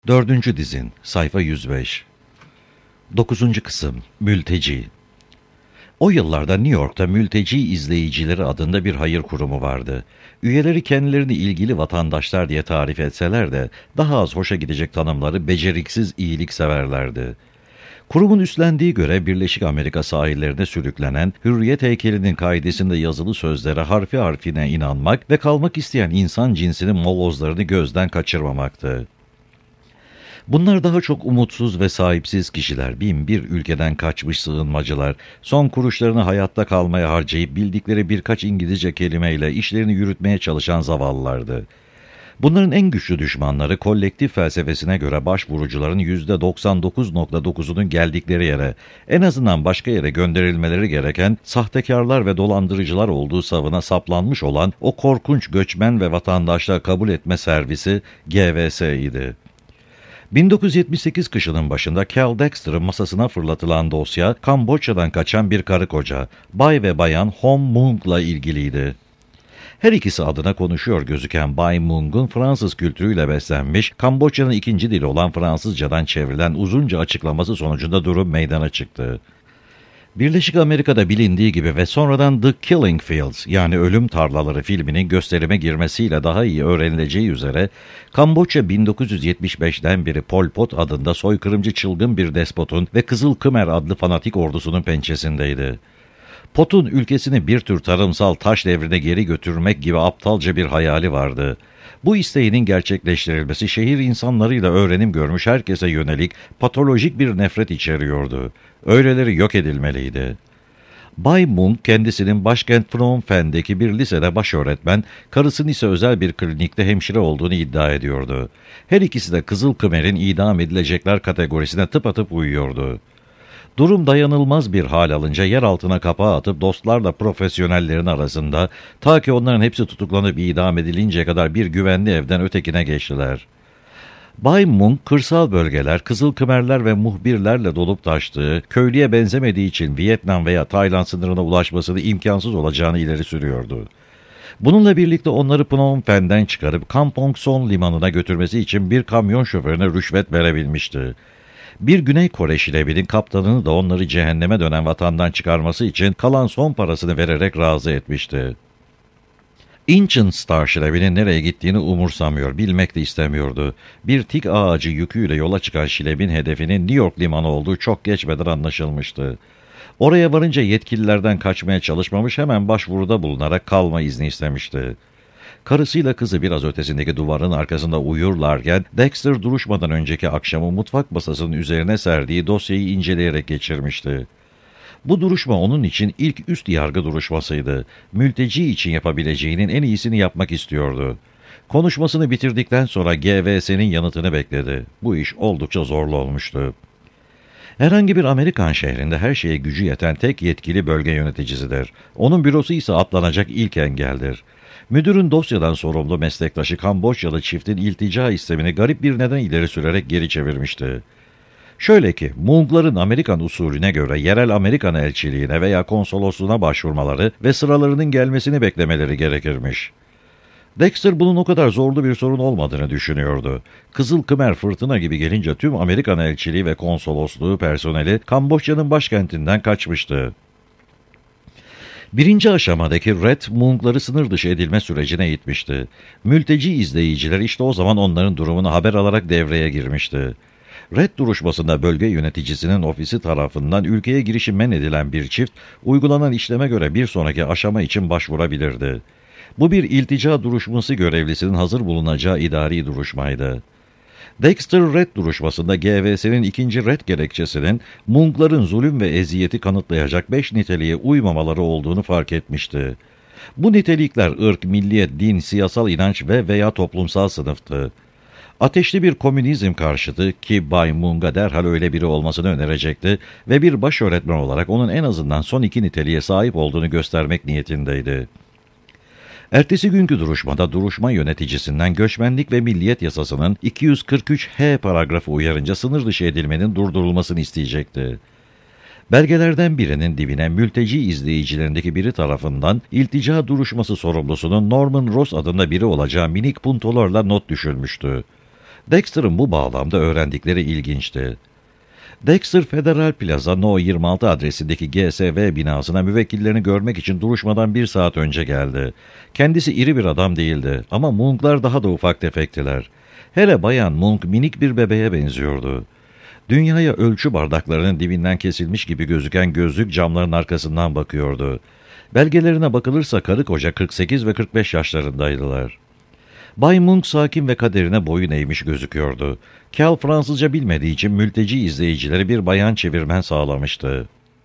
Dördüncü dizin, sayfa 105. 9. kısım, Mülteci. O yıllarda New York'ta Mülteci İzleyicileri adında bir hayır kurumu vardı. Üyeleri kendilerini ilgili vatandaşlar diye tarif etseler de daha az hoşa gidecek tanımları beceriksiz iyilikseverlerdi. Kurumun üstlendiği görev Birleşik Amerika sahillerine sürüklenen, hürriyet heykelinin kaidesinde yazılı sözlere harfi harfine inanmak ve kalmak isteyen insan cinsinin molozlarını gözden kaçırmamaktı. Bunlar daha çok umutsuz ve sahipsiz kişiler, bin bir ülkeden kaçmış sığınmacılar, son kuruşlarını hayatta kalmaya harcayıp bildikleri birkaç İngilizce kelimeyle işlerini yürütmeye çalışan zavallılardı. Bunların en güçlü düşmanları kolektif felsefesine göre başvurucuların %99,9'unun geldikleri yere, en azından başka yere gönderilmeleri gereken sahtekarlar ve dolandırıcılar olduğu savına saplanmış olan o korkunç göçmen ve vatandaşlar kabul etme servisi GVS idi. 1978 kışının başında Cal Dexter'ın masasına fırlatılan dosya, Kamboçya'dan kaçan bir karı koca, Bay ve Bayan Hom Mung'la ilgiliydi. Her ikisi adına konuşuyor gözüken Bay Mung'un Fransız kültürüyle beslenmiş, Kamboçya'nın ikinci dili olan Fransızcadan çevrilen uzunca açıklaması sonucunda durum meydana çıktı. Birleşik Amerika'da bilindiği gibi ve sonradan The Killing Fields yani Ölüm Tarlaları filminin gösterime girmesiyle daha iyi öğrenileceği üzere Kamboçya 1975'ten beri Pol Pot adında soykırımcı çılgın bir despotun ve Kızıl Khmer adlı fanatik ordusunun pençesindeydi. Pot'un ülkesini bir tür tarımsal taş devrine geri götürmek gibi aptalca bir hayali vardı. Bu isteğinin gerçekleştirilmesi şehir insanlarıyla öğrenim görmüş herkese yönelik patolojik bir nefret içeriyordu. Öyleleri yok edilmeliydi. Bay Mung kendisinin başkent Phnom Penh'deki bir lisede başöğretmen, karısının ise özel bir klinikte hemşire olduğunu iddia ediyordu. Her ikisi de Kızıl Khmer'in idam edilecekler kategorisine tıpatıp uyuyordu. Durum dayanılmaz bir hal alınca yer altına kapağı atıp dostlarla profesyonellerin arasında ta ki onların hepsi tutuklanıp idam edilinceye kadar bir güvenli evden ötekine geçtiler. Bay Mung, kırsal bölgeler, Kızıl Khmerler ve muhbirlerle dolup taştığı, köylüye benzemediği için Vietnam veya Tayland sınırına ulaşmasını imkansız olacağını ileri sürüyordu. Bununla birlikte onları Phnom Penh'den çıkarıp Kampong Son limanına götürmesi için bir kamyon şoförüne rüşvet verebilmişti. Bir Güney Kore şilebinin kaptanını da onları cehenneme dönen vatandan çıkarması için kalan son parasını vererek razı etmişti. Ancient Star şilebinin nereye gittiğini umursamıyor, bilmek de istemiyordu. Bir tik ağacı yüküyle yola çıkan şilebin hedefinin New York limanı olduğu çok geçmeden anlaşılmıştı. Oraya varınca yetkililerden kaçmaya çalışmamış, hemen başvuruda bulunarak kalma izni istemişti. Karısıyla kızı biraz ötesindeki duvarın arkasında uyurlarken Dexter duruşmadan önceki akşamı mutfak masasının üzerine serdiği dosyayı inceleyerek geçirmişti. Bu duruşma onun için ilk üst yargı duruşmasıydı. Mülteci için yapabileceğinin en iyisini yapmak istiyordu. Konuşmasını bitirdikten sonra GVS'nin yanıtını bekledi. Bu iş oldukça zorlu olmuştu. Herhangi bir Amerikan şehrinde her şeye gücü yeten tek yetkili bölge yöneticisidir. Onun bürosu ise atlanacak ilk engeldir. Müdürün dosyadan sorumlu meslektaşı Kamboçyalı çiftin iltica istemini garip bir neden ileri sürerek geri çevirmişti. Şöyle ki, Mungların Amerikan usulüne göre yerel Amerikan elçiliğine veya konsolosluğuna başvurmaları ve sıralarının gelmesini beklemeleri gerekirmiş. Dexter bunun o kadar zorlu bir sorun olmadığını düşünüyordu. Kızıl Khmer fırtına gibi gelince tüm Amerikan elçiliği ve konsolosluğu personeli Kamboçya'nın başkentinden kaçmıştı. Birinci aşamadaki Red, Mungları sınır dışı edilme sürecine itmişti. Mülteci izleyiciler işte o zaman onların durumunu haber alarak devreye girmişti. Red duruşmasında bölge yöneticisinin ofisi tarafından ülkeye girişi men edilen bir çift, uygulanan işleme göre bir sonraki aşama için başvurabilirdi. Bu bir iltica duruşması görevlisinin hazır bulunacağı idari duruşmaydı. Dexter Red duruşmasında GVS'nin ikinci red gerekçesinin Mungların zulüm ve eziyeti kanıtlayacak 5 niteliğe uymamaları olduğunu fark etmişti. Bu nitelikler ırk, milliyet, din, siyasal inanç ve veya toplumsal sınıftı. Ateşli bir komünizm karşıtı ki Bay Mung'a derhal öyle biri olmasını önerecekti ve bir başöğretmen olarak onun en azından son 2 niteliğe sahip olduğunu göstermek niyetindeydi. Ertesi günkü duruşmada duruşma yöneticisinden göçmenlik ve milliyet yasasının 243H paragrafı uyarınca sınır dışı edilmenin durdurulmasını isteyecekti. Belgelerden birinin dibine mülteci izleyicilerindeki biri tarafından iltica duruşması sorumlusunun Norman Ross adında biri olacağı minik puntolarla not düşülmüştü. Dexter'ın bu bağlamda öğrendikleri ilginçti. Dexter, Federal Plaza No 26 adresindeki GSV binasına müvekkillerini görmek için duruşmadan 1 saat önce geldi. Kendisi iri bir adam değildi ama Munk'lar daha da ufak tefektiler. Hele Bayan Munk minik bir bebeğe benziyordu. Dünyaya ölçü bardaklarının dibinden kesilmiş gibi gözüken gözlük camların arkasından bakıyordu. Belgelerine bakılırsa karı koca 48 ve 45 yaşlarındaydılar. Bay Munk sakin ve kaderine boyun eğmiş gözüküyordu. Cal Fransızca bilmediği için mülteci izleyicileri bir bayan çevirmen sağlamıştı.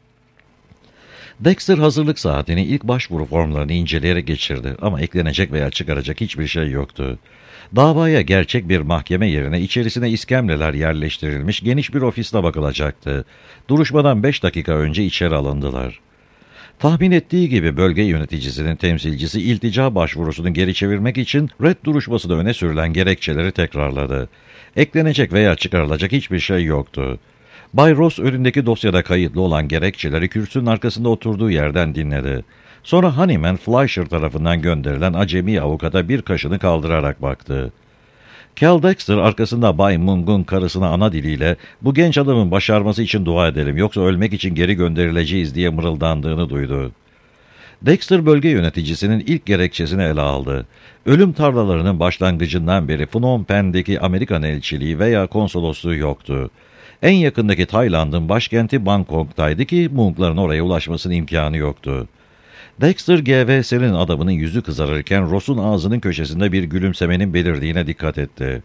Dexter hazırlık saatini ilk başvuru formlarını inceleyerek geçirdi ama eklenecek veya çıkaracak hiçbir şey yoktu. Davaya gerçek bir mahkeme yerine içerisine iskemleler yerleştirilmiş geniş bir ofiste bakılacaktı. Duruşmadan 5 dakika önce içeri alındılar. Tahmin ettiği gibi bölge yöneticisinin temsilcisi iltica başvurusunu geri çevirmek için red duruşmasında öne sürülen gerekçeleri tekrarladı. Eklenecek veya çıkarılacak hiçbir şey yoktu. Bay Ross önündeki dosyada kayıtlı olan gerekçeleri kürsünün arkasında oturduğu yerden dinledi. Sonra Honeyman Fleischer tarafından gönderilen acemi avukata bir kaşını kaldırarak baktı. Cal Dexter arkasında Bay Munk'un karısına ana diliyle "Bu genç adamın başarması için dua edelim yoksa ölmek için geri gönderileceğiz" diye mırıldandığını duydu. Dexter bölge yöneticisinin ilk gerekçesini ele aldı. Ölüm tarlalarının başlangıcından beri Phnom Penh'deki Amerikan elçiliği veya konsolosluğu yoktu. En yakındaki Tayland'ın başkenti Bangkok'taydı ki Munk'ların oraya ulaşmasının imkanı yoktu. Dexter, GVS'nin adamının yüzü kızarırken Ross'un ağzının köşesinde bir gülümsemenin belirdiğine dikkat etti.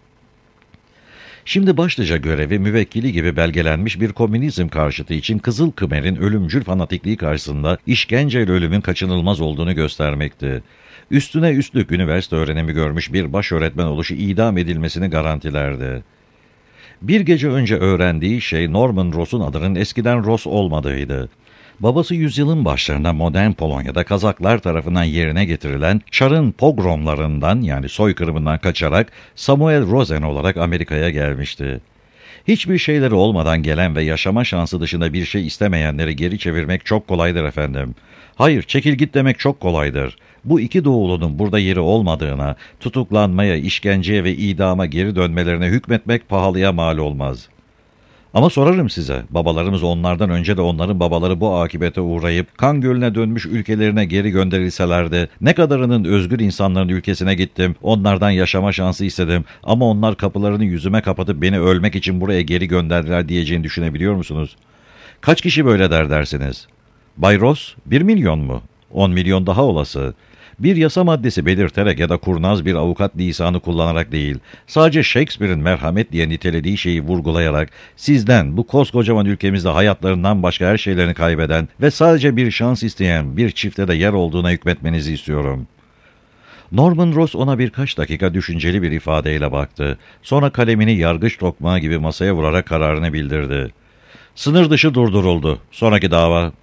Şimdi başlıca görevi müvekkili gibi belgelenmiş bir komünizm karşıtı için Kızıl Kımer'in ölümcül fanatikliği karşısında işkenceyle ölümün kaçınılmaz olduğunu göstermekti. Üstüne üstlük üniversite öğrenimi görmüş bir başöğretmen oluşu idam edilmesini garantilerdi. Bir gece önce öğrendiği şey Norman Ross'un adının eskiden Ross olmadığıydı. Babası yüzyılın başlarında modern Polonya'da Kazaklar tarafından yerine getirilen Çar'ın pogromlarından yani soykırımından kaçarak Samuel Rosen olarak Amerika'ya gelmişti. Hiçbir şeyleri olmadan gelen ve yaşama şansı dışında bir şey istemeyenleri geri çevirmek çok kolaydır efendim. Hayır, çekil git demek çok kolaydır. Bu iki doğulunun burada yeri olmadığına, tutuklanmaya, işkenceye ve idama geri dönmelerine hükmetmek pahalıya mal olmaz. Ama sorarım size, babalarımız onlardan önce de onların babaları bu akibete uğrayıp kan gölüne dönmüş ülkelerine geri gönderilselerdi, ne kadarının özgür insanların ülkesine gittim, onlardan yaşama şansı istedim ama onlar kapılarını yüzüme kapatıp beni ölmek için buraya geri gönderdiler diyeceğini düşünebiliyor musunuz? Kaç kişi böyle dersiniz? Bay Ross, 1 milyon mu? 10 milyon daha olası. Bir yasa maddesi belirterek ya da kurnaz bir avukat lisanı kullanarak değil, sadece Shakespeare'in merhamet diye nitelediği şeyi vurgulayarak sizden bu koskocaman ülkemizde hayatlarından başka her şeylerini kaybeden ve sadece bir şans isteyen bir çifte de yer olduğuna hükmetmenizi istiyorum. Norman Ross ona birkaç dakika düşünceli bir ifadeyle baktı. Sonra kalemini yargıç tokmağı gibi masaya vurarak kararını bildirdi. Sınır dışı durduruldu. Sonraki dava.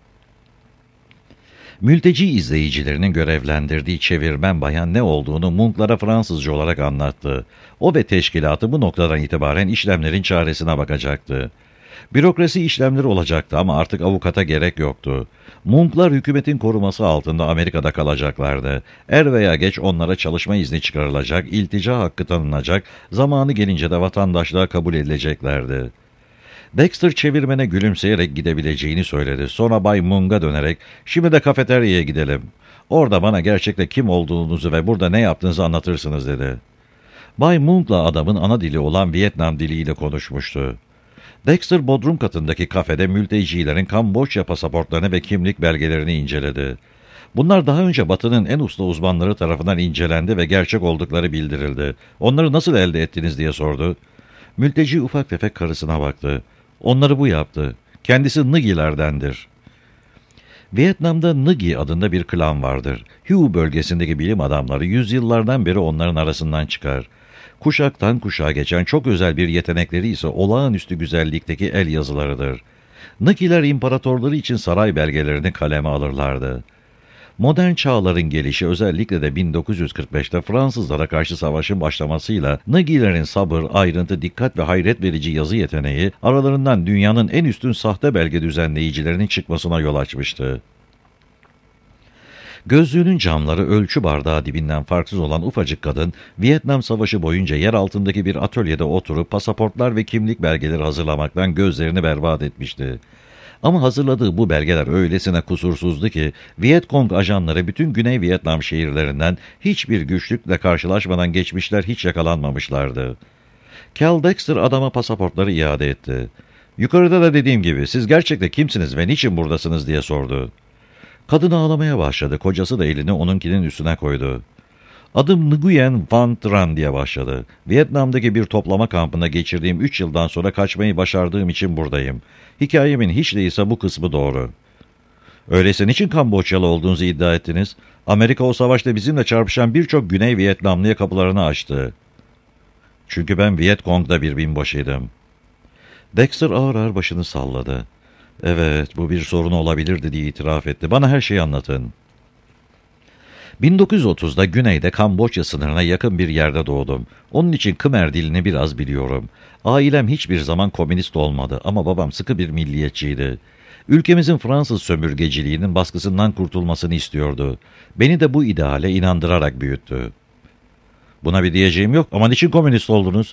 Mülteci izleyicilerinin görevlendirdiği çevirmen bayan ne olduğunu Munk'lara Fransızca olarak anlattı. O ve teşkilatı bu noktadan itibaren işlemlerin çaresine bakacaktı. Bürokrasi işlemleri olacaktı ama artık avukata gerek yoktu. Munk'lar hükümetin koruması altında Amerika'da kalacaklardı. Er veya geç onlara çalışma izni çıkarılacak, iltica hakkı tanınacak, zamanı gelince de vatandaşlığa kabul edileceklerdi. Dexter çevirmene gülümseyerek gidebileceğini söyledi. Sonra Bay Munk'a dönerek, "Şimdi de kafeteryaya gidelim. Orada bana gerçekte kim olduğunuzu ve burada ne yaptığınızı anlatırsınız," dedi. Bay Munk'la adamın ana dili olan Vietnam diliyle konuşmuştu. Dexter bodrum katındaki kafede mültecilerin Kamboçya pasaportlarını ve kimlik belgelerini inceledi. Bunlar daha önce Batı'nın en usta uzmanları tarafından incelendi ve gerçek oldukları bildirildi. "Onları nasıl elde ettiniz?" diye sordu. Mülteci ufak tefek karısına baktı. "Onları bu yaptı. Kendisi Ngi'lerdendir." Vietnam'da Ngi adında bir klan vardır. Hue bölgesindeki bilim adamları yüzyıllardan beri onların arasından çıkar. Kuşaktan kuşağa geçen çok özel bir yetenekleri ise olağanüstü güzellikteki el yazılarıdır. Ngi'ler imparatorları için saray belgelerini kaleme alırlardı. Modern çağların gelişi özellikle de 1945'te Fransızlara karşı savaşın başlamasıyla Ngi'lerin sabır, ayrıntı, dikkat ve hayret verici yazı yeteneği aralarından dünyanın en üstün sahte belge düzenleyicilerinin çıkmasına yol açmıştı. Gözlüğünün camları ölçü bardağı dibinden farksız olan ufacık kadın, Vietnam Savaşı boyunca yer altındaki bir atölyede oturup pasaportlar ve kimlik belgeleri hazırlamaktan gözlerini berbat etmişti. Ama hazırladığı bu belgeler öylesine kusursuzdu ki, Vietcong ajanları bütün Güney Vietnam şehirlerinden hiçbir güçlükle karşılaşmadan geçmişler, hiç yakalanmamışlardı. Cal Dexter adama pasaportları iade etti. Yukarıda da dediğim gibi, siz gerçekten kimsiniz ve niçin buradasınız diye sordu. Kadın ağlamaya başladı, kocası da elini onunkinin üstüne koydu. Adım Nguyen Van Tran diye başladı. Vietnam'daki bir toplama kampında geçirdiğim 3 yıldan sonra kaçmayı başardığım için buradayım. Hikayemin hiç değilse bu kısmı doğru. Öyleyse niçin Kamboçyalı olduğunuzu iddia ettiniz? Amerika o savaşta bizimle çarpışan birçok Güney Vietnamlıya kapılarını açtı. Çünkü ben Vietcong'da bir binbaşıydım. Dexter ağır ağır başını salladı. Evet, bu bir sorun olabilirdi diye itiraf etti. Bana her şeyi anlatın. 1930'da güneyde Kamboçya sınırına yakın bir yerde doğdum. Onun için Khmer dilini biraz biliyorum. Ailem hiçbir zaman komünist olmadı ama babam sıkı bir milliyetçiydi. Ülkemizin Fransız sömürgeciliğinin baskısından kurtulmasını istiyordu. Beni de bu ideale inandırarak büyüttü. Buna bir diyeceğim yok ama niçin komünist oldunuz?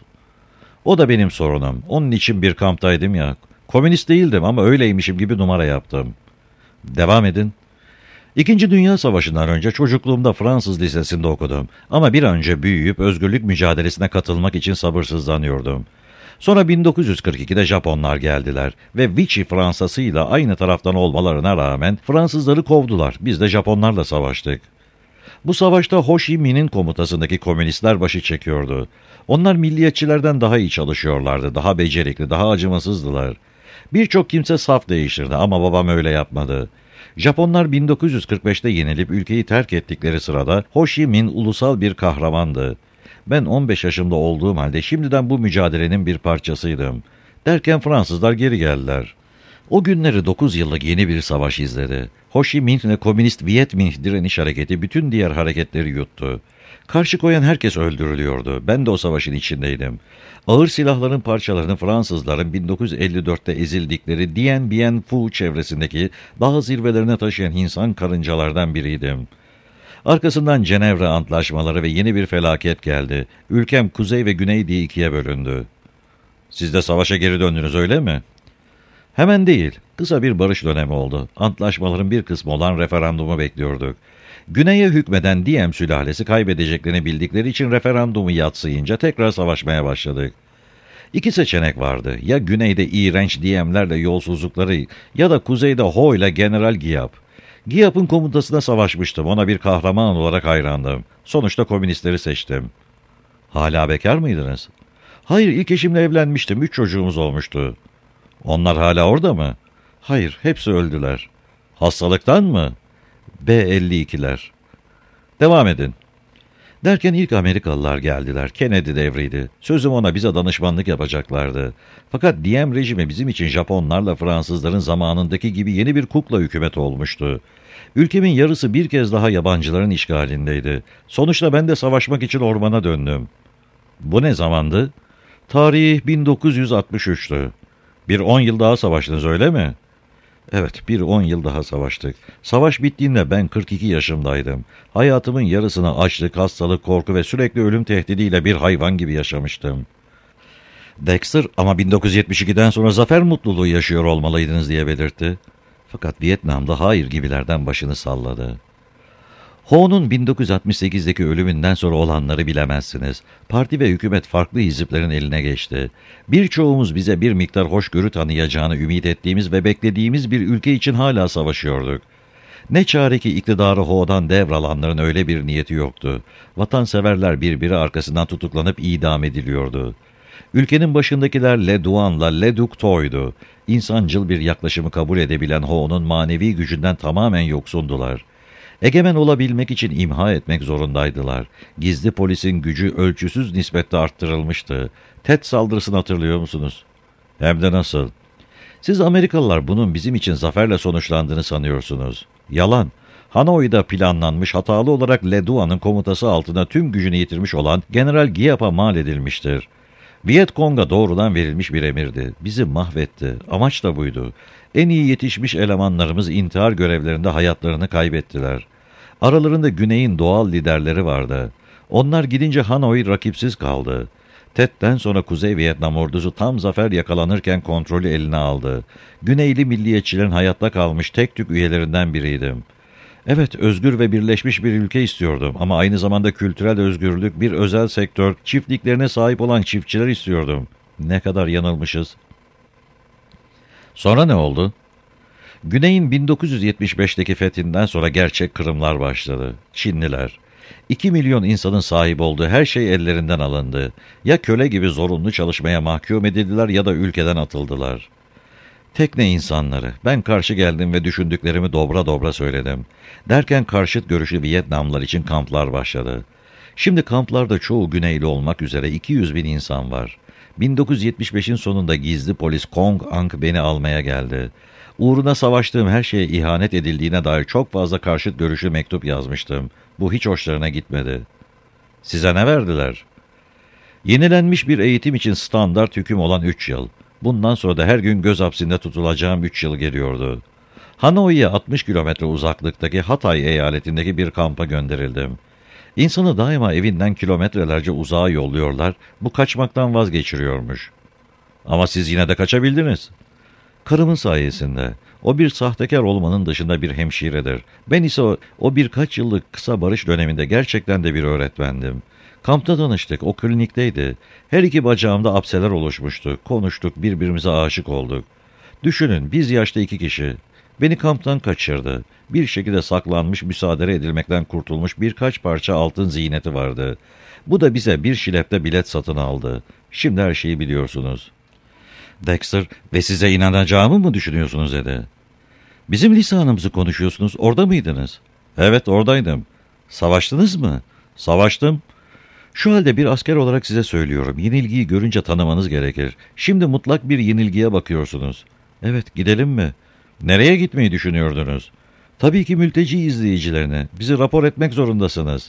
O da benim sorunum. Onun için bir kamptaydım ya. Komünist değildim ama öyleymişim gibi numara yaptım. Devam edin. İkinci Dünya Savaşı'ndan önce çocukluğumda Fransız lisesinde okudum. Ama bir an önce büyüyüp özgürlük mücadelesine katılmak için sabırsızlanıyordum. Sonra 1942'de Japonlar geldiler ve Vichy Fransa'sıyla aynı taraftan olmalarına rağmen Fransızları kovdular. Biz de Japonlarla savaştık. Bu savaşta Ho Chi Minh'in komutasındaki komünistler başı çekiyordu. Onlar milliyetçilerden daha iyi çalışıyorlardı, daha becerikli, daha acımasızdılar. Birçok kimse saf değiştirdi ama babam öyle yapmadı. Japonlar 1945'te yenilip ülkeyi terk ettikleri sırada Ho Chi Minh ulusal bir kahramandı. Ben 15 yaşımda olduğum halde şimdiden bu mücadelenin bir parçasıydım. Derken Fransızlar geri geldiler. O günleri 9 yıllık yeni bir savaş izledi. Ho Chi Minh ve Komünist Viet Minh direniş hareketi bütün diğer hareketleri yuttu. Karşı koyan herkes öldürülüyordu. Ben de o savaşın içindeydim. Ağır silahların parçalarını Fransızların 1954'te ezildikleri Dien Bien Phu çevresindeki dağ zirvelerine taşıyan insan karıncalardan biriydim. Arkasından Cenevre Antlaşmaları ve yeni bir felaket geldi. Ülkem kuzey ve güney diye ikiye bölündü. Siz de savaşa geri döndünüz öyle mi? Hemen değil. Kısa bir barış dönemi oldu. Antlaşmaların bir kısmı olan referandumu bekliyorduk. Güney'e hükmeden Diem sülalesi kaybedeceklerini bildikleri için referandumu yatsıyınca tekrar savaşmaya başladık. İki seçenek vardı. Ya güneyde iğrenç Diemlerle yolsuzlukları ya da kuzeyde Ho ile General Giap. Giap'ın komutasına savaşmıştım. Ona bir kahraman olarak hayrandım. Sonuçta komünistleri seçtim. Hala bekar mıydınız? Hayır, ilk eşimle evlenmiştim. 3 çocuğumuz olmuştu. Onlar hala orada mı? Hayır, hepsi öldüler. Hastalıktan mı? B-52'ler. Devam edin. Derken ilk Amerikalılar geldiler. Kennedy devriydi. Sözüm ona bize danışmanlık yapacaklardı. Fakat Diem rejimi bizim için Japonlarla Fransızların zamanındaki gibi yeni bir kukla hükümet olmuştu. Ülkemin yarısı bir kez daha yabancıların işgalindeydi. Sonuçta ben de savaşmak için ormana döndüm. Bu ne zamandı? Tarih 1963'tü. Bir 10 yıl daha savaştınız öyle mi? Evet, bir 10 yıl daha savaştık. Savaş bittiğinde ben 42 yaşımdaydım. Hayatımın yarısını açlık, hastalık, korku ve sürekli ölüm tehdidiyle bir hayvan gibi yaşamıştım. Dexter, ama 1972'den sonra zafer mutluluğu yaşıyor olmalıydınız diye belirtti. Fakat Vietnam'da hayır gibilerden başını salladı. Ho'nun 1968'deki ölümünden sonra olanları bilemezsiniz. Parti ve hükümet farklı hiziplerin eline geçti. Birçoğumuz bize bir miktar hoşgörü tanıyacağını ümit ettiğimiz ve beklediğimiz bir ülke için hala savaşıyorduk. Ne çare ki iktidarı Ho'dan devralanların öyle bir niyeti yoktu. Vatanseverler birbiri arkasından tutuklanıp idam ediliyordu. Ülkenin başındakiler Le Duan'la Le Duc Tho'ydu. İnsancıl bir yaklaşımı kabul edebilen Ho'nun manevi gücünden tamamen yoksundular. Egemen olabilmek için imha etmek zorundaydılar. Gizli polisin gücü ölçüsüz nispette arttırılmıştı. Tet saldırısını hatırlıyor musunuz? Hem de nasıl? Siz Amerikalılar bunun bizim için zaferle sonuçlandığını sanıyorsunuz. Yalan. Hanoi'da planlanmış hatalı olarak Le Duan'ın komutası altında tüm gücünü yitirmiş olan General Giap'a mal edilmiştir. Vietcong'a doğrudan verilmiş bir emirdi. Bizi mahvetti. Amaç da buydu. En iyi yetişmiş elemanlarımız intihar görevlerinde hayatlarını kaybettiler. Aralarında Güney'in doğal liderleri vardı. Onlar gidince Hanoi rakipsiz kaldı. Ted'den sonra Kuzey Vietnam ordusu tam zafer yakalanırken kontrolü eline aldı. Güneyli milliyetçilerin hayatta kalmış tek tük üyelerinden biriydim. Evet, özgür ve birleşmiş bir ülke istiyordum ama aynı zamanda kültürel özgürlük, bir özel sektör, çiftliklerine sahip olan çiftçiler istiyordum. Ne kadar yanılmışız. Sonra ne oldu? Güney'in 1975'teki fethinden sonra gerçek kırımlar başladı. Çinliler. 2 milyon insanın sahip olduğu her şey ellerinden alındı. Ya köle gibi zorunlu çalışmaya mahkum edildiler ya da ülkeden atıldılar. Tekne insanları. Ben karşı geldim ve düşündüklerimi dobra dobra söyledim. Derken karşıt görüşlü Vietnamlılar için kamplar başladı. Şimdi kamplarda çoğu Güneyli olmak üzere 200 bin insan var. 1975'in sonunda gizli polis Kong Ang beni almaya geldi. Uğruna savaştığım her şeye ihanet edildiğine dair çok fazla karşıt görüşlü mektup yazmıştım. Bu hiç hoşlarına gitmedi. Size ne verdiler? Yenilenmiş bir eğitim için standart hüküm olan 3 yıl. Bundan sonra da her gün göz hapsinde tutulacağım 3 yıl geliyordu. Hanoi'ye 60 kilometre uzaklıktaki Hatay eyaletindeki bir kampa gönderildim. İnsanı daima evinden kilometrelerce uzağa yolluyorlar, bu kaçmaktan vazgeçiriyormuş. Ama siz yine de kaçabildiniz. Karımın sayesinde. O bir sahtekar olmanın dışında bir hemşiredir. Ben ise o birkaç yıllık kısa barış döneminde gerçekten de bir öğretmendim. Kampta tanıştık, o klinikteydi. Her iki bacağımda apseler oluşmuştu. Konuştuk, birbirimize aşık olduk. Düşünün, biz yaşta 2 kişi. Beni kamptan kaçırdı. Bir şekilde saklanmış, müsaade edilmekten kurtulmuş birkaç parça altın ziyneti vardı. Bu da bize bir şilepte bilet satın aldı. Şimdi her şeyi biliyorsunuz. Dexter, ve size inanacağımı mı düşünüyorsunuz dedi. Bizim lisanımızı konuşuyorsunuz, orada mıydınız? Evet, oradaydım. Savaştınız mı? Savaştım. Şu halde bir asker olarak size söylüyorum, yenilgiyi görünce tanımanız gerekir. Şimdi mutlak bir yenilgiye bakıyorsunuz. Evet, gidelim mi? Nereye gitmeyi düşünüyordunuz? Tabii ki mülteci izleyicilerine. Bizi rapor etmek zorundasınız.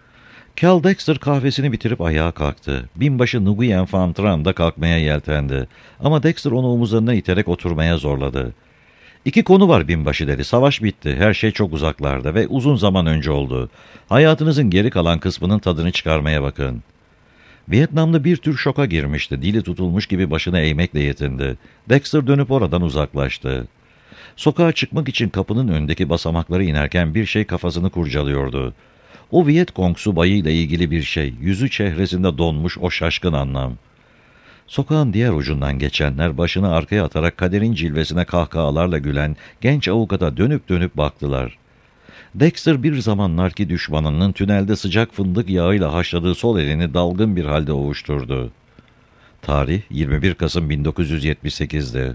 Cal Dexter kahvesini bitirip ayağa kalktı. Binbaşı Nguyen Phan Tran da kalkmaya yeltendi. Ama Dexter onu omuzlarına iterek oturmaya zorladı. 2 konu var binbaşı dedi. Savaş bitti. Her şey çok uzaklarda ve uzun zaman önce oldu. Hayatınızın geri kalan kısmının tadını çıkarmaya bakın. Vietnamlı bir tür şoka girmişti. Dili tutulmuş gibi başını eğmekle yetindi. Dexter dönüp oradan uzaklaştı. Sokağa çıkmak için kapının önündeki basamakları inerken bir şey kafasını kurcalıyordu. O Vietkong subayıyla ilgili bir şey, yüzü çehresinde donmuş o şaşkın anlam. Sokağın diğer ucundan geçenler başını arkaya atarak kaderin cilvesine kahkahalarla gülen genç avukata dönüp dönüp baktılar. Dexter bir zamanlar ki düşmanının tünelde sıcak fındık yağıyla haşladığı sol elini dalgın bir halde ovuşturdu. Tarih 21 Kasım 1978'di.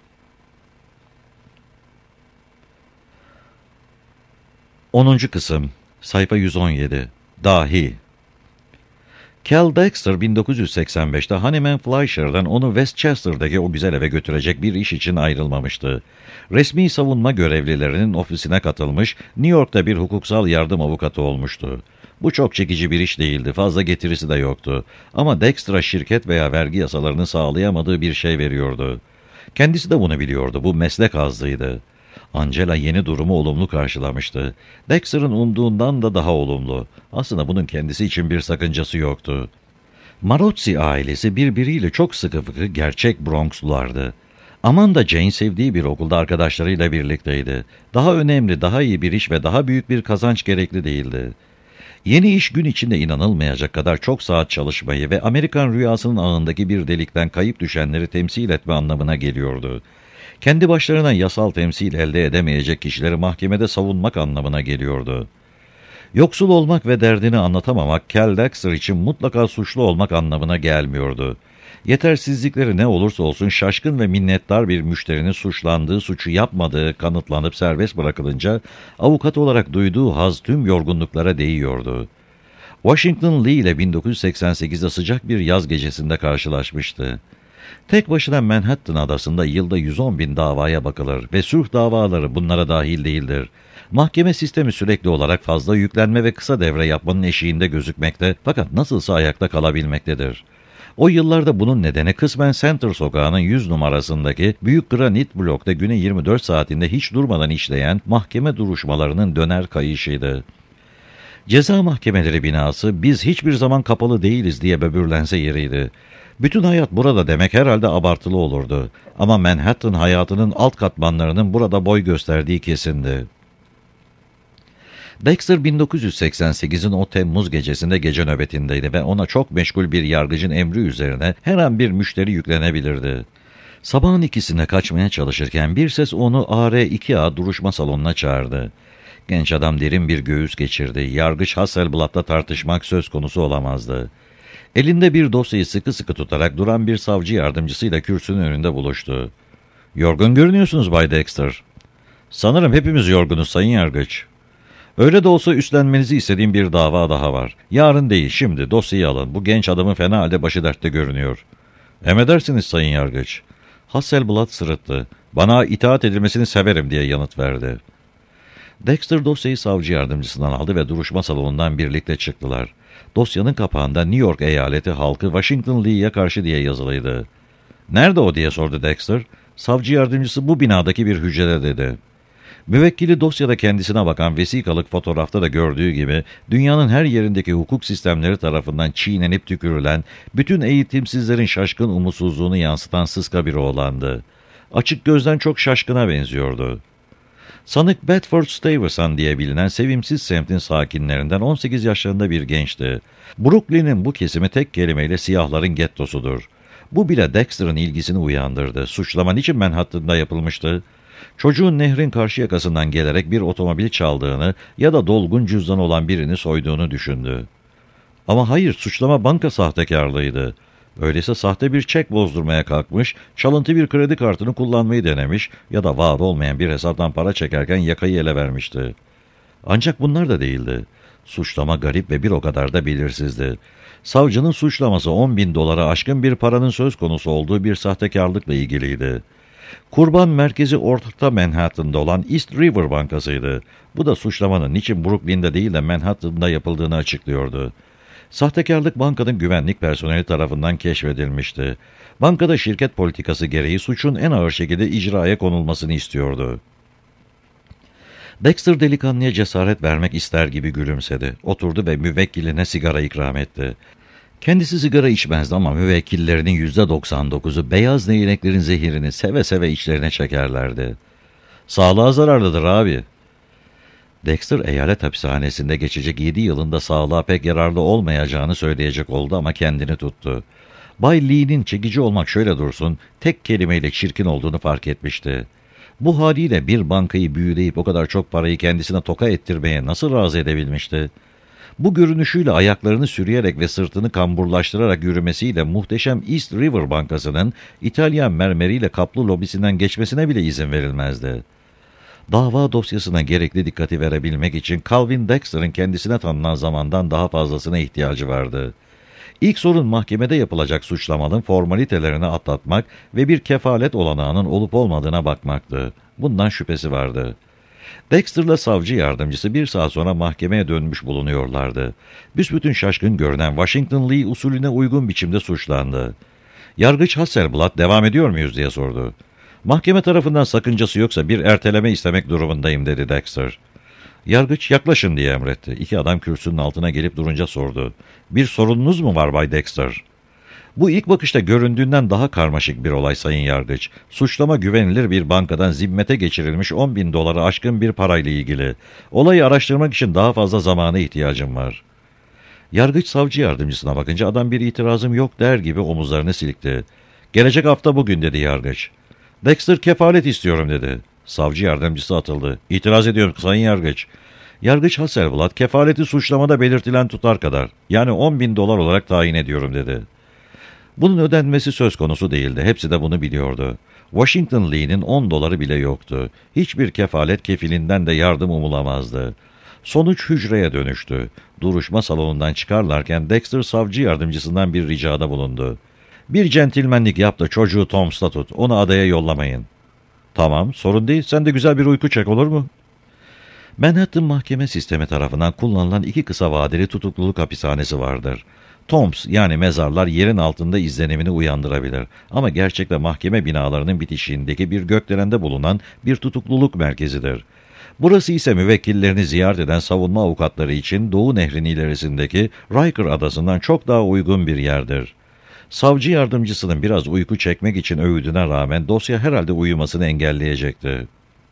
10. Kısım Sayfa 117 Dahi Cal Dexter 1985'te Honeyman Fleischer'dan onu Westchester'daki o güzel eve götürecek bir iş için ayrılmamıştı. Resmi savunma görevlilerinin ofisine katılmış, New York'ta bir hukuksal yardım avukatı olmuştu. Bu çok çekici bir iş değildi, fazla getirisi de yoktu. Ama Dexter'a şirket veya vergi yasalarını sağlayamadığı bir şey veriyordu. Kendisi de bunu biliyordu, bu meslek hazzıydı. Angela yeni durumu olumlu karşılamıştı. Dexter'ın umduğundan da daha olumlu. Aslında bunun kendisi için bir sakıncası yoktu. Marozzi ailesi birbiriyle çok sıkı fıkı gerçek Bronxlulardı. Amanda Jane sevdiği bir okulda arkadaşlarıyla birlikteydi. Daha önemli, daha iyi bir iş ve daha büyük bir kazanç gerekli değildi. Yeni iş gün içinde inanılmayacak kadar çok saat çalışmayı ve Amerikan rüyasının ağındaki bir delikten kayıp düşenleri temsil etme anlamına geliyordu. Kendi başlarına yasal temsil elde edemeyecek kişileri mahkemede savunmak anlamına geliyordu. Yoksul olmak ve derdini anlatamamak, Cal Dexter için mutlaka suçlu olmak anlamına gelmiyordu. Yetersizlikleri ne olursa olsun şaşkın ve minnettar bir müşterinin suçlandığı suçu yapmadığı kanıtlanıp serbest bırakılınca avukat olarak duyduğu haz tüm yorgunluklara değiyordu. Washington Lee ile 1988'de sıcak bir yaz gecesinde karşılaşmıştı. Tek başına Manhattan adasında yılda 110 bin davaya bakılır ve sulh davaları bunlara dahil değildir. Mahkeme sistemi sürekli olarak fazla yüklenme ve kısa devre yapmanın eşiğinde gözükmekte fakat nasılsa ayakta kalabilmektedir. O yıllarda bunun nedeni kısmen Center Sokağı'nın 100 numarasındaki büyük granit blokta günün 24 saatinde hiç durmadan işleyen mahkeme duruşmalarının döner kayışıydı. Ceza mahkemeleri binası biz hiçbir zaman kapalı değiliz diye böbürlense yeriydi. Bütün hayat burada demek herhalde abartılı olurdu. Ama Manhattan hayatının alt katmanlarının burada boy gösterdiği kesindi. Dexter 1988'in o Temmuz gecesinde gece nöbetindeydi ve ona çok meşgul bir yargıcın emri üzerine her an bir müşteri yüklenebilirdi. Sabahın ikisine kaçmaya çalışırken bir ses onu AR2A duruşma salonuna çağırdı. Genç adam derin bir göğüs geçirdi. Yargıç Hasselblatt'la tartışmak söz konusu olamazdı. Elinde bir dosyayı sıkı sıkı tutarak duran bir savcı yardımcısıyla kürsünün önünde buluştu. "Yorgun görünüyorsunuz Bay Dexter." "Sanırım hepimiz yorgunuz Sayın Yargıç." "Öyle de olsa üstlenmenizi istediğim bir dava daha var. Yarın değil, şimdi dosyayı alın. Bu genç adamın fena halde başı dertte görünüyor." "Emredersiniz Sayın Yargıç." Hasselblatt sırıttı. "Bana itaat edilmesini severim," diye yanıt verdi. Dexter dosyayı savcı yardımcısından aldı ve duruşma salonundan birlikte çıktılar. Dosyanın kapağında New York eyaleti halkı Washington Lee'ye karşı diye yazılıydı. "Nerede o?" diye sordu Dexter. Savcı yardımcısı "Bu binadaki bir hücrede," dedi. Müvekkili dosyada kendisine bakan vesikalık fotoğrafta da gördüğü gibi dünyanın her yerindeki hukuk sistemleri tarafından çiğnenip tükürülen, bütün eğitimsizlerin şaşkın umutsuzluğunu yansıtan sıska bir oğlandı. Açık gözden çok şaşkına benziyordu. Sanık Bedford Stuyvesant diye bilinen sevimsiz semtin sakinlerinden 18 yaşlarında bir gençti. Brooklyn'in bu kesimi tek kelimeyle siyahların gettosudur. Bu bile Dexter'ın ilgisini uyandırdı. Suçlama niçin Manhattan'da yapılmıştı? Çocuğun nehrin karşı yakasından gelerek bir otomobil çaldığını ya da dolgun cüzdan olan birini soyduğunu düşündü. Ama hayır, suçlama banka sahtekarlığıydı. Öyleyse sahte bir çek bozdurmaya kalkmış, çalıntı bir kredi kartını kullanmayı denemiş ya da var olmayan bir hesaptan para çekerken yakayı ele vermişti. Ancak bunlar da değildi. Suçlama garip ve bir o kadar da belirsizdi. Savcının suçlaması 10.000 dolara aşkın bir paranın söz konusu olduğu bir sahtekarlıkla ilgiliydi. Kurban merkezi Orta Manhattan'da olan East River Bankası'ydı. Bu da suçlamanın niçin Brooklyn'de değil de Manhattan'da yapıldığını açıklıyordu. Sahtekarlık bankanın güvenlik personeli tarafından keşfedilmişti. Bankada şirket politikası gereği suçun en ağır şekilde icraya konulmasını istiyordu. Dexter delikanlıya cesaret vermek ister gibi gülümsedi. Oturdu ve müvekkiline sigara ikram etti. Kendisi sigara içmezdi ama müvekkillerinin %99'u beyaz değneklerin zehirini seve seve içlerine çekerlerdi. "Sağlığa zararlıdır abi." Dexter eyalet hapishanesinde geçecek 7 yılında sağlığa pek yararlı olmayacağını söyleyecek oldu ama kendini tuttu. Bay Lee'nin çekici olmak şöyle dursun, tek kelimeyle çirkin olduğunu fark etmişti. Bu haliyle bir bankayı büyüleyip o kadar çok parayı kendisine toka ettirmeye nasıl razı edebilmişti? Bu görünüşüyle ayaklarını sürüyerek ve sırtını kamburlaştırarak yürümesiyle muhteşem East River Bankası'nın İtalyan mermeriyle kaplı lobisinden geçmesine bile izin verilmezdi. Dava dosyasına gerekli dikkati verebilmek için Calvin Dexter'ın kendisine tanınan zamandan daha fazlasına ihtiyacı vardı. İlk sorun mahkemede yapılacak suçlamanın formalitelerini atlatmak ve bir kefalet olanağının olup olmadığına bakmaktı. Bundan şüphesi vardı. Dexter'la savcı yardımcısı bir saat sonra mahkemeye dönmüş bulunuyorlardı. Büsbütün şaşkın görünen Washington Lee usulüne uygun biçimde suçlandı. Yargıç Hasselblatt "Devam ediyor muyuz?" diye sordu. "Mahkeme tarafından sakıncası yoksa bir erteleme istemek durumundayım," dedi Dexter. Yargıç "Yaklaşın," diye emretti. İki adam kürsünün altına gelip durunca sordu. "Bir sorununuz mu var Bay Dexter?" "Bu ilk bakışta göründüğünden daha karmaşık bir olay Sayın Yargıç. Suçlama güvenilir bir bankadan zimmete geçirilmiş 10.000 doları aşkın bir parayla ilgili. Olayı araştırmak için daha fazla zamana ihtiyacım var." Yargıç savcı yardımcısına bakınca adam bir itirazım yok der gibi omuzlarını silkti. "Gelecek hafta bugün," dedi yargıç. "Dexter kefalet istiyorum," dedi. Savcı yardımcısı atıldı. "İtiraz ediyorum Sayın Yargıç." Yargıç Hasselblatt kefaleti suçlamada belirtilen tutar kadar, yani 10.000 dolar olarak tayin ediyorum, dedi. Bunun ödenmesi söz konusu değildi. Hepsi de bunu biliyordu. Washington Lee'nin 10 doları bile yoktu. Hiçbir kefalet kefilinden de yardım umulamazdı. Sonuç hücreye dönüştü. Duruşma salonundan çıkarlarken Dexter savcı yardımcısından bir ricada bulundu. "Bir centilmenlik yap da çocuğu Toms'ta tut. Onu adaya yollamayın." "Tamam, sorun değil. Sen de güzel bir uyku çek, olur mu?" Manhattan mahkeme sistemi tarafından kullanılan 2 kısa vadeli tutukluluk hapishanesi vardır. Tombs, yani mezarlar, yerin altında izlenimini uyandırabilir. Ama gerçekte mahkeme binalarının bitişiğindeki bir gökdelende bulunan bir tutukluluk merkezidir. Burası ise müvekkillerini ziyaret eden savunma avukatları için Doğu Nehri'nin ilerisindeki Riker adasından çok daha uygun bir yerdir. Savcı yardımcısının biraz uyku çekmek için öğüdüne rağmen dosya herhalde uyumasını engelleyecekti.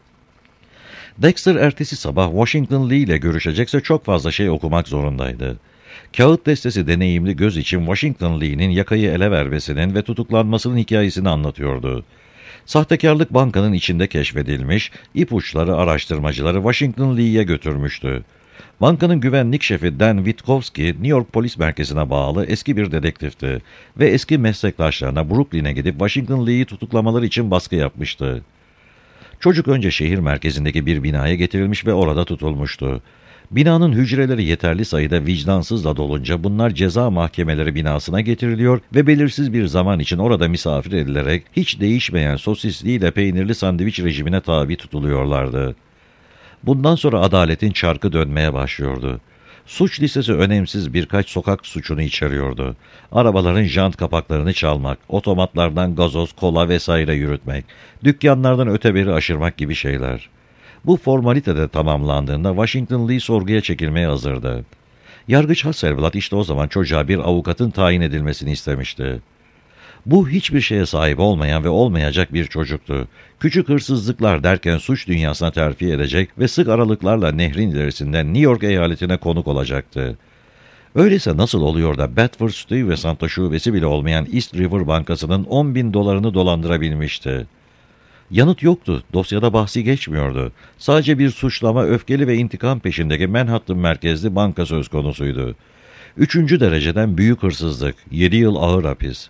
Dexter ertesi sabah Washington Lee ile görüşecekse çok fazla şey okumak zorundaydı. Kağıt destesi deneyimli göz için Washington Lee'nin yakayı ele vermesinin ve tutuklanmasının hikayesini anlatıyordu. Sahtekarlık bankanın içinde keşfedilmiş, ipuçları araştırmacıları Washington Lee'ye götürmüştü. Bankanın güvenlik şefi Dan Witkowski, New York Polis Merkezi'ne bağlı eski bir dedektifti ve eski meslektaşlarına Brooklyn'e gidip Washington Lee'yi tutuklamaları için baskı yapmıştı. Çocuk önce şehir merkezindeki bir binaya getirilmiş ve orada tutulmuştu. Binanın hücreleri yeterli sayıda vicdansızla dolunca bunlar ceza mahkemeleri binasına getiriliyor ve belirsiz bir zaman için orada misafir edilerek hiç değişmeyen sosisli ile peynirli sandviç rejimine tabi tutuluyorlardı. Bundan sonra adaletin çarkı dönmeye başlıyordu. Suç listesi önemsiz birkaç sokak suçunu içeriyordu. Arabaların jant kapaklarını çalmak, otomatlardan gazoz, kola vesaire yürütmek, dükkanlardan öteberi aşırmak gibi şeyler. Bu formalite de tamamlandığında Washington Lee sorguya çekilmeye hazırdı. Yargıç Hasselblad işte o zaman çocuğa bir avukatın tayin edilmesini istemişti. Bu hiçbir şeye sahip olmayan ve olmayacak bir çocuktu. Küçük hırsızlıklar derken suç dünyasına terfi edecek ve sık aralıklarla nehrin ilerisinden New York eyaletine konuk olacaktı. Öyleyse nasıl oluyor da Bedford Stuyvesant'ta şubesi bile olmayan East River Bankası'nın 10.000 dolarını dolandırabilmişti? Yanıt yoktu, dosyada bahsi geçmiyordu. Sadece bir suçlama, öfkeli ve intikam peşindeki Manhattan merkezli banka söz konusuydu. 3. dereceden büyük hırsızlık, 7 yıl ağır hapis.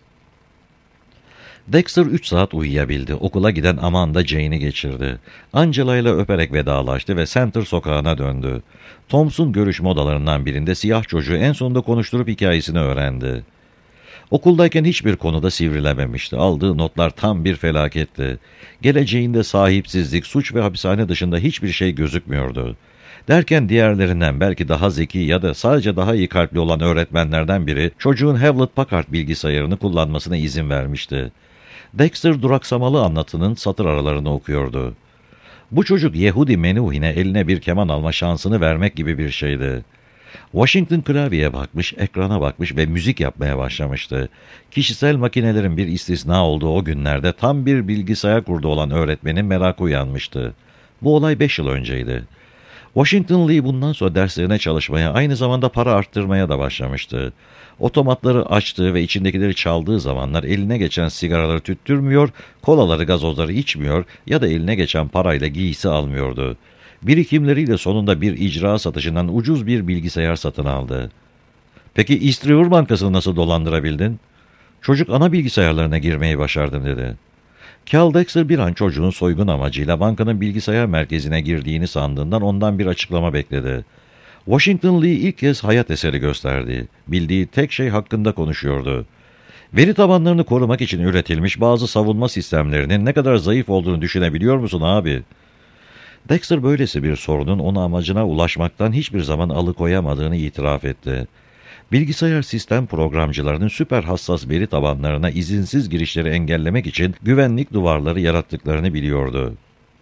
Dexter 3 saat uyuyabildi. Okula giden Amanda Jane'i geçirdi. Angela ile öperek vedalaştı ve Center sokağına döndü. Toms'un görüşme odalarından birinde siyah çocuğu en sonunda konuşturup hikayesini öğrendi. Okuldayken hiçbir konuda sivrilememişti. Aldığı notlar tam bir felaketti. Geleceğinde sahipsizlik, suç ve hapishane dışında hiçbir şey gözükmüyordu. Derken diğerlerinden belki daha zeki ya da sadece daha iyi kalpli olan öğretmenlerden biri çocuğun Hewlett Packard bilgisayarını kullanmasına izin vermişti. Dexter duraksamalı anlatının satır aralarını okuyordu. Bu çocuk Yehudi Menuhin'e eline bir keman alma şansını vermek gibi bir şeydi. Washington klavyeye bakmış, ekrana bakmış ve müzik yapmaya başlamıştı. Kişisel makinelerin bir istisna olduğu o günlerde tam bir bilgisayar kurdu olan öğretmenin merakı uyanmıştı. Bu olay 5 yıl önceydi. Washington Lee bundan sonra derslerine çalışmaya, aynı zamanda para arttırmaya da başlamıştı. Otomatları açtığı ve içindekileri çaldığı zamanlar eline geçen sigaraları tüttürmüyor, kolaları, gazozları içmiyor ya da eline geçen parayla giysi almıyordu. Birikimleriyle sonunda bir icra satışından ucuz bir bilgisayar satın aldı. "Peki East River Bankası'nı nasıl dolandırabildin?" "Çocuk ana bilgisayarlarına girmeyi başardım," dedi. Cal Dexter bir an çocuğun soygun amacıyla bankanın bilgisayar merkezine girdiğini sandığından ondan bir açıklama bekledi. Washington Lee ilk kez hayat eseri gösterdi. Bildiği tek şey hakkında konuşuyordu. Veri tabanlarını korumak için üretilmiş bazı savunma sistemlerinin ne kadar zayıf olduğunu düşünebiliyor musun abi? Dexter böylesi bir sorunun onu amacına ulaşmaktan hiçbir zaman alıkoyamadığını itiraf etti. Bilgisayar sistem programcılarının süper hassas veri tabanlarına izinsiz girişleri engellemek için güvenlik duvarları yarattıklarını biliyordu.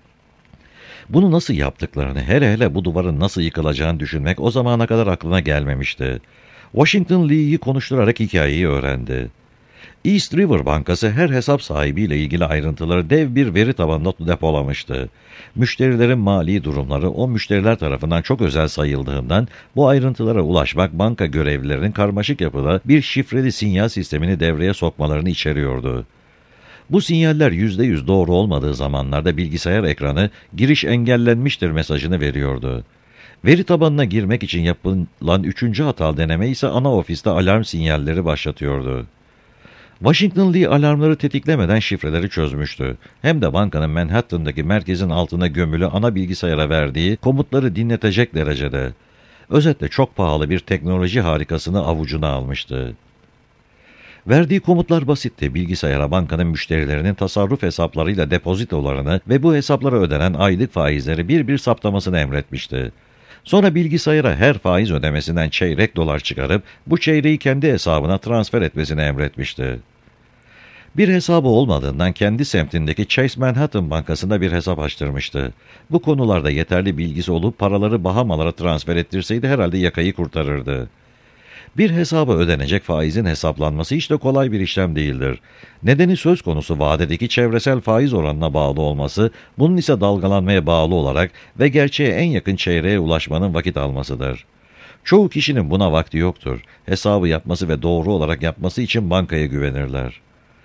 Bunu nasıl yaptıklarını, hele bu duvarın nasıl yıkılacağını düşünmek o zamana kadar aklına gelmemişti. Washington Lee'yi konuşturarak hikayeyi öğrendi. East River Bankası her hesap sahibiyle ilgili ayrıntıları dev bir veri tabanında depolamıştı. Müşterilerin mali durumları o müşteriler tarafından çok özel sayıldığından bu ayrıntılara ulaşmak banka görevlilerinin karmaşık yapıda bir şifreli sinyal sistemini devreye sokmalarını içeriyordu. Bu sinyaller %100 doğru olmadığı zamanlarda bilgisayar ekranı giriş engellenmiştir mesajını veriyordu. Veri tabanına girmek için yapılan 3. hatalı deneme ise ana ofiste alarm sinyalleri başlatıyordu. Washington Lee alarmları tetiklemeden şifreleri çözmüştü. Hem de bankanın Manhattan'daki merkezin altına gömülü ana bilgisayara verdiği komutları dinletecek derecede. Özetle çok pahalı bir teknoloji harikasını avucuna almıştı. Verdiği komutlar basitti. Bilgisayara bankanın müşterilerinin tasarruf hesaplarıyla depozitolarını ve bu hesaplara ödenen aylık faizleri bir saptamasını emretmişti. Sonra bilgisayara her faiz ödemesinden çeyrek dolar çıkarıp bu çeyreği kendi hesabına transfer etmesini emretmişti. Bir hesabı olmadığından kendi semtindeki Chase Manhattan Bankası'nda bir hesap açtırmıştı. Bu konularda yeterli bilgisi olup paraları Bahamalara transfer ettirseydi herhalde yakayı kurtarırdı. Bir hesaba ödenecek faizin hesaplanması hiç de kolay bir işlem değildir. Nedeni söz konusu vadedeki çevresel faiz oranına bağlı olması, bunun ise dalgalanmaya bağlı olarak ve gerçeğe en yakın çeyreğe ulaşmanın vakit almasıdır. Çoğu kişinin buna vakti yoktur. Hesabı yapması ve doğru olarak yapması için bankaya güvenirler.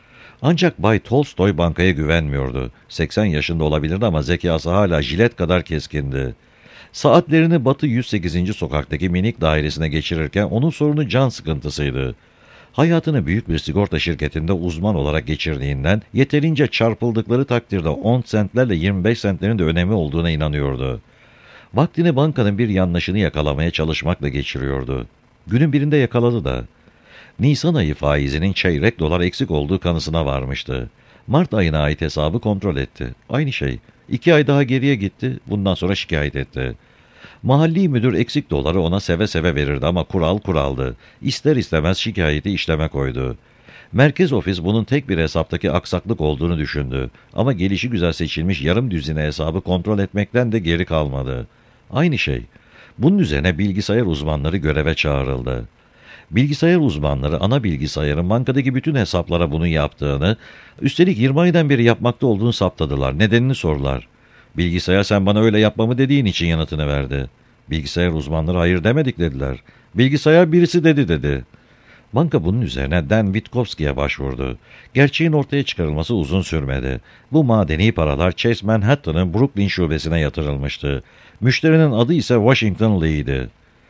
Ancak Bay Tolstoy bankaya güvenmiyordu. 80 yaşında olabilirdi ama zekası hala jilet kadar keskindi. Saatlerini Batı 108. sokaktaki minik dairesine geçirirken onun sorunu can sıkıntısıydı. Hayatını büyük bir sigorta şirketinde uzman olarak geçirdiğinden yeterince çarpıldıkları takdirde 10 sentlerle 25 sentlerin de önemi olduğuna inanıyordu. Vaktini bankanın bir yanlışını yakalamaya çalışmakla geçiriyordu. Günün birinde yakaladı da. Nisan ayı faizinin çeyrek dolar eksik olduğu kanısına varmıştı. Mart ayına ait hesabı kontrol etti. Aynı şey. 2 ay daha geriye gitti, bundan sonra şikayet etti. Mahalli müdür eksik doları ona seve seve verirdi ama kural kuraldı. İster istemez şikayeti işleme koydu. Merkez ofis bunun tek bir hesaptaki aksaklık olduğunu düşündü. Ama gelişigüzel seçilmiş yarım düzine hesabı kontrol etmekten de geri kalmadı. Aynı şey. Bunun üzerine bilgisayar uzmanları göreve çağrıldı. Bilgisayar uzmanları ana bilgisayarın bankadaki bütün hesaplara bunu yaptığını, üstelik 20 aydan beri yapmakta olduğunu saptadılar. Nedenini sordular. Bilgisayar sen bana öyle yapmamı dediğin için yanıtını verdi. Bilgisayar uzmanları hayır demedik dediler. Bilgisayar birisi dedi. Banka bunun üzerine Dan Witkowski'ye başvurdu. Gerçeğin ortaya çıkarılması uzun sürmedi. Bu madeni paralar Chase Manhattan'ın Brooklyn şubesine yatırılmıştı. Müşterinin adı ise Washington Lee'ydi.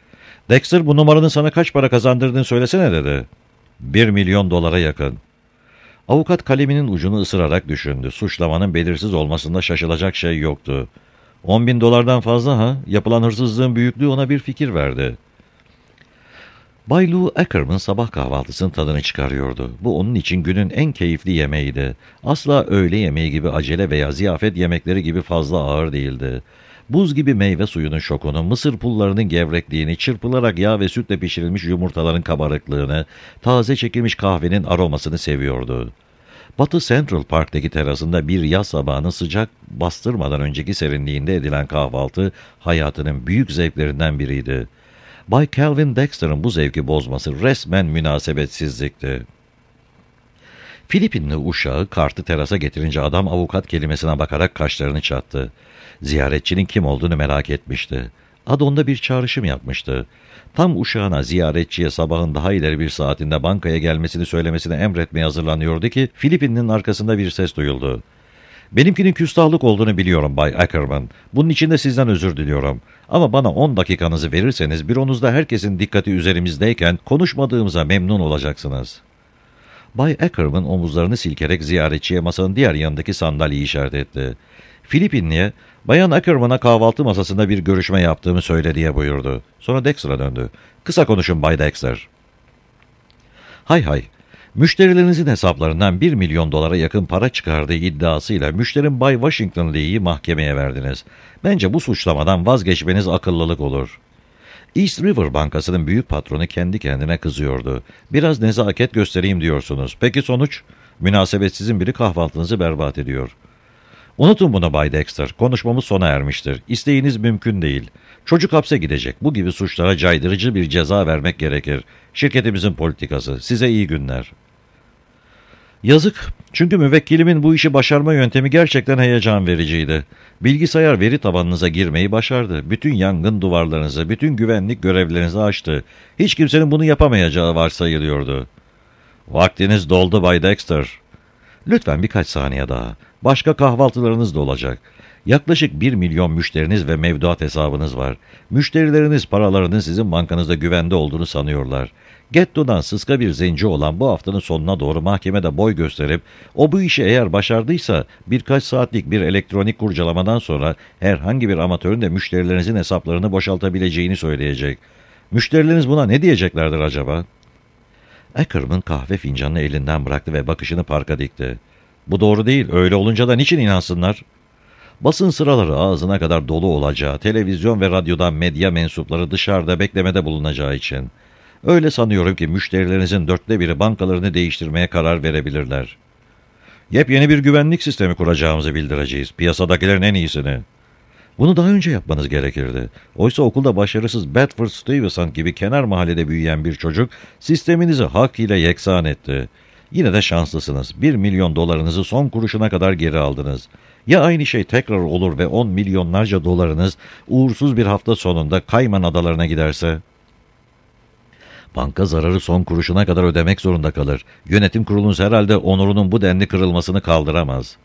Dexter bu numaranın sana kaç para kazandırdığını söylesene dedi. 1 milyon dolara yakın. Avukat kaleminin ucunu ısırarak düşündü. Suçlamanın belirsiz olmasında şaşılacak şey yoktu. 10 bin dolardan fazla ha? Yapılan hırsızlığın büyüklüğü ona bir fikir verdi. Bay Lou Ackerman sabah kahvaltısının tadını çıkarıyordu. Bu onun için günün en keyifli yemeğiydi. Asla öğle yemeği gibi acele veya ziyafet yemekleri gibi fazla ağır değildi. Buz gibi meyve suyunun şokunu, mısır pullarının gevrekliğini, çırpılarak yağ ve sütle pişirilmiş yumurtaların kabarıklığını, taze çekilmiş kahvenin aromasını seviyordu. Batı Central Park'taki terasında bir yaz sabahını sıcak bastırmadan önceki serinliğinde edilen kahvaltı hayatının büyük zevklerinden biriydi. Bay Calvin Dexter'ın bu zevki bozması resmen münasebetsizlikti. Filipinli uşağı kartı terasa getirince adam avukat kelimesine bakarak kaşlarını çattı. Ziyaretçinin kim olduğunu merak etmişti. Adon'da bir çağrışım yapmıştı. Tam uşağına ziyaretçiye sabahın daha ileri bir saatinde bankaya gelmesini söylemesini emretmeye hazırlanıyordu ki Filipinli'nin arkasında bir ses duyuldu. Benimkinin küstahlık olduğunu biliyorum Bay Ackerman. Bunun için de sizden özür diliyorum. Ama bana 10 dakikanızı verirseniz büronuzda herkesin dikkati üzerimizdeyken konuşmadığımıza memnun olacaksınız. Bay Ackerman omuzlarını silkerek ziyaretçiye masanın diğer yanındaki sandalyeyi işaret etti. Filipinli'ye, Bayan Ackerman'a kahvaltı masasında bir görüşme yaptığımı söyle diye buyurdu. Sonra Dexter'a döndü. Kısa konuşun Bay Dexter. Hay. Müşterilerinizin hesaplarından 1 milyon dolara yakın para çıkardığı iddiasıyla müşterim Bay Washington Lee'yi mahkemeye verdiniz. Bence bu suçlamadan vazgeçmeniz akıllılık olur. East River Bankası'nın büyük patronu kendi kendine kızıyordu. Biraz nezaket göstereyim diyorsunuz. Peki sonuç? Münasebetsizin biri kahvaltınızı berbat ediyor. Unutun bunu Bay Dexter. Konuşmamız sona ermiştir. İsteğiniz mümkün değil. Çocuk hapse gidecek. Bu gibi suçlara caydırıcı bir ceza vermek gerekir. Şirketimizin politikası. Size iyi günler. Yazık. Çünkü müvekkilimin bu işi başarma yöntemi gerçekten heyecan vericiydi. Bilgisayar veri tabanınıza girmeyi başardı. Bütün yangın duvarlarınızı, bütün güvenlik görevlerinizi açtı. Hiç kimsenin bunu yapamayacağı varsayılıyordu. Vaktiniz doldu Bay Dexter. Lütfen birkaç saniye daha. Başka kahvaltılarınız da olacak. Yaklaşık 1 milyon müşteriniz ve mevduat hesabınız var. Müşterileriniz paralarının sizin bankanızda güvende olduğunu sanıyorlar. Getto'dan sıska bir zenci olan bu haftanın sonuna doğru mahkemede boy gösterip o bu işi eğer başardıysa birkaç saatlik bir elektronik kurcalamadan sonra herhangi bir amatörün de müşterilerinizin hesaplarını boşaltabileceğini söyleyecek. Müşterileriniz buna ne diyeceklerdir acaba? Ackerman kahve fincanını elinden bıraktı ve bakışını parka dikti. Bu doğru değil, öyle olunca da niçin inansınlar? Basın sıraları ağzına kadar dolu olacağı, televizyon ve radyodan medya mensupları dışarıda beklemede bulunacağı için. Öyle sanıyorum ki müşterilerinizin 1/4 bankalarını değiştirmeye karar verebilirler. Yepyeni bir güvenlik sistemi kuracağımızı bildireceğiz. Piyasadakilerin en iyisini. Bunu daha önce yapmanız gerekirdi. Oysa okulda başarısız Bedford Stuyvesant gibi kenar mahallede büyüyen bir çocuk sisteminizi hak ile yeksan etti. Yine de şanslısınız. 1 milyon dolarınızı son kuruşuna kadar geri aldınız. Ya aynı şey tekrar olur ve 10 milyonlarca dolarınız uğursuz bir hafta sonunda Kayman Adalarına giderse? Banka zararı son kuruşuna kadar ödemek zorunda kalır. Yönetim kurulunuz herhalde onurunun bu denli kırılmasını kaldıramaz.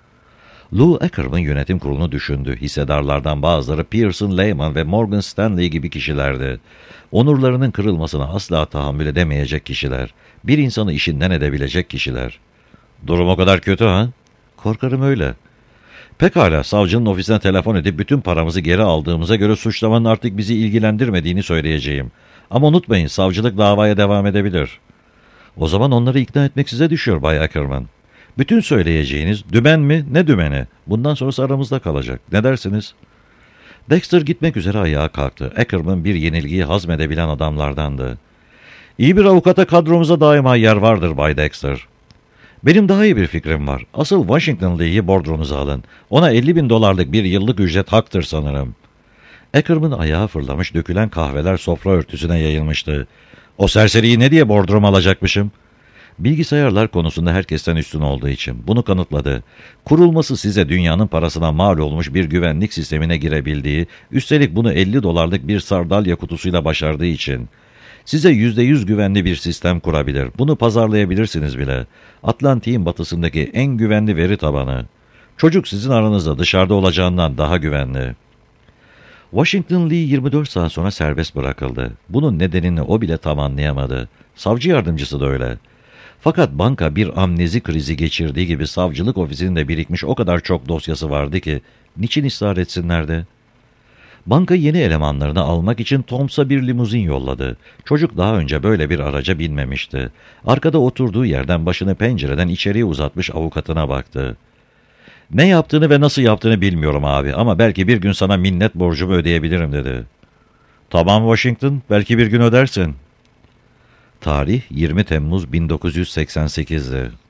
Lou Ackerman yönetim kurulunu düşündü. Hissedarlardan bazıları Pearson Lehman ve Morgan Stanley gibi kişilerdi. Onurlarının kırılmasına asla tahammül edemeyecek kişiler. Bir insanı işinden edebilecek kişiler. Durum o kadar kötü ha? Korkarım öyle. Pekala, savcının ofisine telefon edip bütün paramızı geri aldığımıza göre suçlamanın artık bizi ilgilendirmediğini söyleyeceğim. Ama unutmayın, savcılık davaya devam edebilir. O zaman onları ikna etmek size düşüyor Bay Ackerman. Bütün söyleyeceğiniz dümen mi ne dümeni? Bundan sonrası aramızda kalacak. Ne dersiniz? Dexter gitmek üzere ayağa kalktı. Ackerman bir yenilgiyi hazmedebilen adamlardandı. İyi bir avukata kadromuza daima yer vardır Bay Dexter. Benim daha iyi bir fikrim var. Asıl Washington Lee'yi bordronuza alın. Ona 50 bin dolarlık bir yıllık ücret haktır sanırım. Ackerman ayağa fırlamış, dökülen kahveler sofra örtüsüne yayılmıştı. O serseriyi ne diye bordrom alacakmışım? Bilgisayarlar konusunda herkesten üstün olduğu için bunu kanıtladı. Kurulması size dünyanın parasına mal olmuş bir güvenlik sistemine girebildiği, üstelik bunu 50 dolarlık bir sardalya kutusuyla başardığı için. Size %100 güvenli bir sistem kurabilir. Bunu pazarlayabilirsiniz bile. Atlantik'in batısındaki en güvenli veri tabanı. Çocuk sizin aranızda dışarıda olacağından daha güvenli. Washington Lee 24 saat sonra serbest bırakıldı. Bunun nedenini o bile tam anlayamadı. Savcı yardımcısı da öyle. Fakat banka bir amnezi krizi geçirdiği gibi savcılık ofisinde birikmiş o kadar çok dosyası vardı ki niçin ısrar etsinlerdi? Banka yeni elemanlarını almak için Toms'a bir limuzin yolladı. Çocuk daha önce böyle bir araca binmemişti. Arkada oturduğu yerden başını pencereden içeriye uzatmış avukatına baktı. Ne yaptığını ve nasıl yaptığını bilmiyorum abi ama belki bir gün sana minnet borcumu ödeyebilirim dedi. Tamam Washington, belki bir gün ödersin. Tarih 20 Temmuz 1988'di.